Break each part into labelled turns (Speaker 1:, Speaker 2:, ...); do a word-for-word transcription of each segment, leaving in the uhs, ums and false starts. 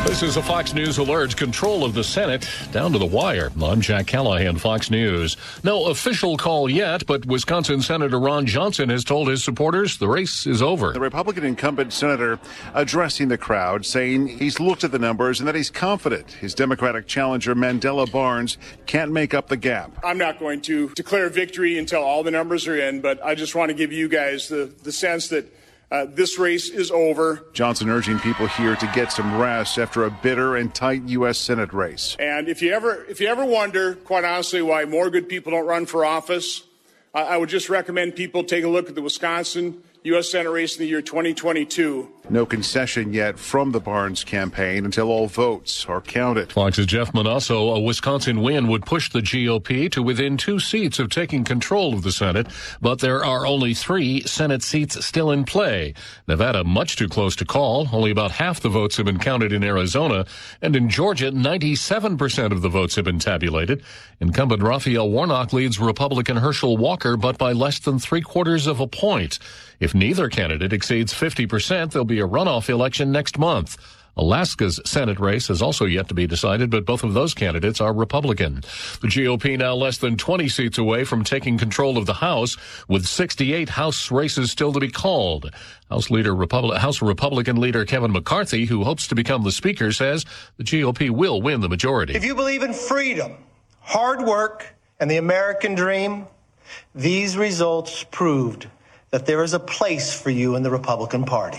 Speaker 1: This is a Fox News alert. Control of the Senate down to the wire. I'm Jack Callahan, Fox News. No official call yet, but Wisconsin Senator Ron Johnson has told his supporters the race is over.
Speaker 2: The Republican incumbent senator addressing the crowd, saying he's looked at the numbers and that he's confident his Democratic challenger Mandela Barnes can't make up the gap.
Speaker 3: I'm not going to declare victory until all the numbers are in, but I just want to give you guys the, the sense that Uh, this race is over.
Speaker 2: Johnson urging people here to get some rest after a bitter and tight U S Senate race.
Speaker 3: And if you ever, if you ever wonder, quite honestly, why more good people don't run for office, uh, I would just recommend people take a look at the Wisconsin U S Senate race in the year twenty twenty-two.
Speaker 2: No concession yet from the Barnes campaign until all votes are counted.
Speaker 1: Fox's Jeff Manasso, a Wisconsin win would push the G O P to within two seats of taking control of the Senate, but there are only three Senate seats still in play. Nevada much too close to call. Only about half the votes have been counted in Arizona, and in Georgia, ninety-seven percent of the votes have been tabulated. Incumbent Raphael Warnock leads Republican Herschel Walker, but by less than three quarters of a point. If neither candidate exceeds fifty percent, there'll be a runoff election next month. Alaska's Senate race has also yet to be decided, but both of those candidates are Republican. The G O P now less than twenty seats away from taking control of the House, with sixty-eight House races still to be called. House leader, Republic, House Republican leader Kevin McCarthy, who hopes to become the Speaker, says the G O P will win the majority.
Speaker 4: If you believe in freedom, hard work, and the American dream, these results proved that there is a place for you in the Republican Party.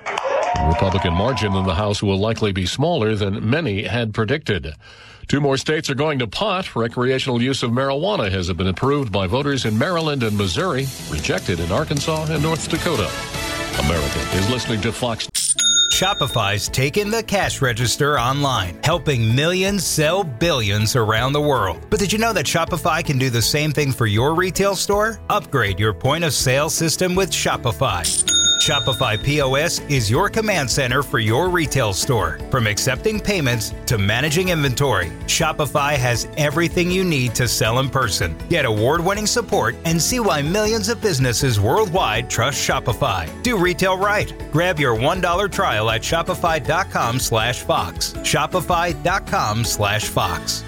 Speaker 1: The Republican margin in the House will likely be smaller than many had predicted. Two more states are going to pot. Recreational use of marijuana has been approved by voters in Maryland and Missouri, rejected in Arkansas and North Dakota. America is listening to Fox.
Speaker 5: Shopify's taken the cash register online, helping millions sell billions around the world. But did you know that Shopify can do the same thing for your retail store? Upgrade your point of sale system with Shopify. Shopify P O S is your command center for your retail store. From accepting payments to managing inventory, Shopify has everything you need to sell in person. Get award-winning support and see why millions of businesses worldwide trust Shopify. Do retail right. Grab your one dollar trial at shopify.com slash Fox. Shopify.com slash Fox.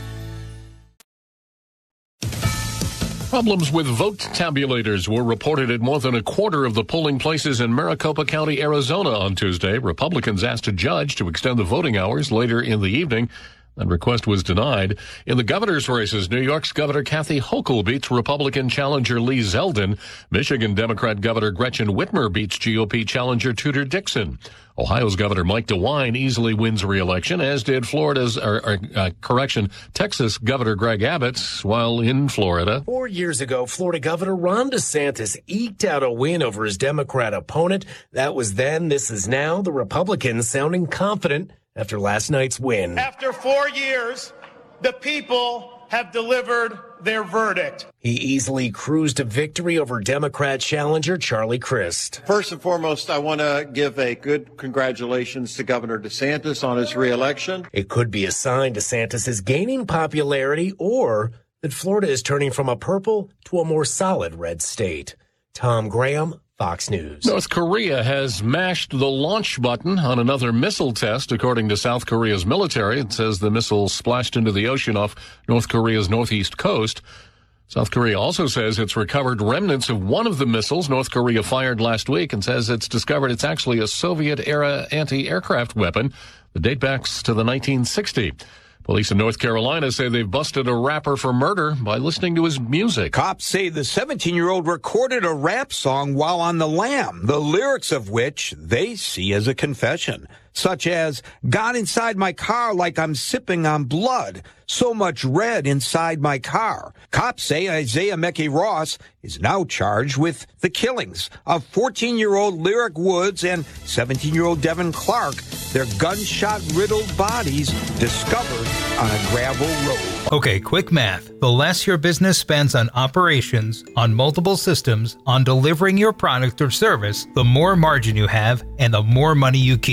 Speaker 1: Problems with vote tabulators were reported at more than a quarter of the polling places in Maricopa County, Arizona on Tuesday. Republicans asked a judge to extend the voting hours later in the evening. That request was denied. In the governor's races, New York's Governor Kathy Hochul beats Republican challenger Lee Zeldin. Michigan Democrat Governor Gretchen Whitmer beats G O P challenger Tudor Dixon. Ohio's Governor Mike DeWine easily wins re-election, as did Florida's, or, or uh, correction, Texas Governor Greg Abbott, while in Florida.
Speaker 6: Four years ago, Florida Governor Ron DeSantis eked out a win over his Democrat opponent. That was then. This is now. The Republicans sounding confident after last night's win.
Speaker 7: After four years, the people have delivered their verdict.
Speaker 6: He easily cruised to victory over Democrat challenger Charlie Crist.
Speaker 8: First and foremost, I want to give a good congratulations to Governor DeSantis on his reelection.
Speaker 6: It could be a sign DeSantis is gaining popularity, or that Florida is turning from a purple to a more solid red state. Tom Graham, Fox News.
Speaker 1: North Korea has mashed the launch button on another missile test, according to South Korea's military. It says the missile splashed into the ocean off North Korea's northeast coast. South Korea also says it's recovered remnants of one of the missiles North Korea fired last week, and says it's discovered it's actually a Soviet-era anti-aircraft weapon that dates back to the nineteen sixties. Police in North Carolina say they've busted a rapper for murder by listening to his music.
Speaker 9: Cops say the seventeen-year-old recorded a rap song while on the lam, the lyrics of which they see as a confession, such as, "Got inside my car like I'm sipping on blood, so much red inside my car." Cops say Isaiah Mekhi Ross is now charged with the killings of fourteen-year-old Lyric Woods and seventeen-year-old Devin Clark, their gunshot-riddled bodies discovered on a gravel road.
Speaker 5: Okay, quick math. The less your business spends on operations, on multiple systems, on delivering your product or service, the more margin you have and the more money you keep.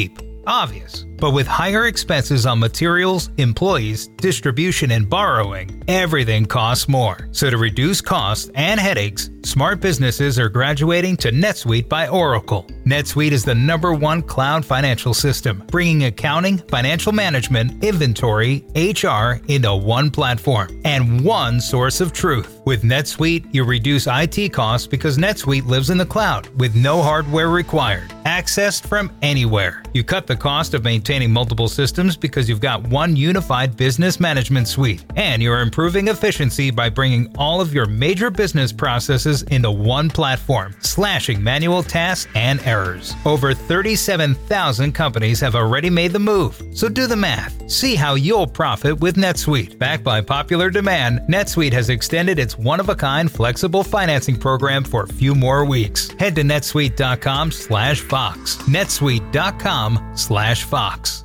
Speaker 5: Obvious. But with higher expenses on materials, employees, distribution, and borrowing, everything costs more. So to reduce costs and headaches, smart businesses are graduating to NetSuite by Oracle. NetSuite is the number one cloud financial system, bringing accounting, financial management, inventory, H R into one platform and one source of truth. With NetSuite, you reduce I T costs because NetSuite lives in the cloud with no hardware required, accessed from anywhere. You cut the cost of maintaining multiple systems because you've got one unified business management suite, and you're improving efficiency by bringing all of your major business processes into one platform, slashing manual tasks and errors. Over thirty-seven thousand companies have already made the move, so do the math. See how you'll profit with NetSuite. Backed by popular demand, NetSuite has extended its one-of-a-kind flexible financing program for a few more weeks. Head to netsuite dot com slash Fox. netsuite dot com slash Fox.